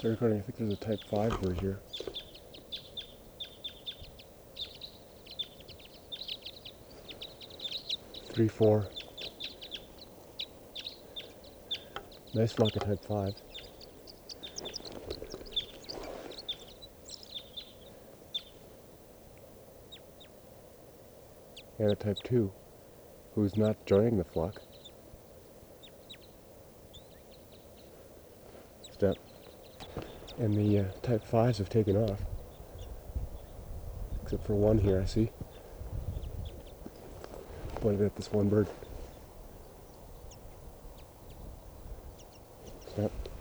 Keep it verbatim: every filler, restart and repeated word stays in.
They're recording. I think there's a type five bird here. Three, four. Nice flock of type five. And a type two, who's not joining the flock. Step. And the uh, type fives have taken off. Except for one here, I see. Pointed at this one bird. Step.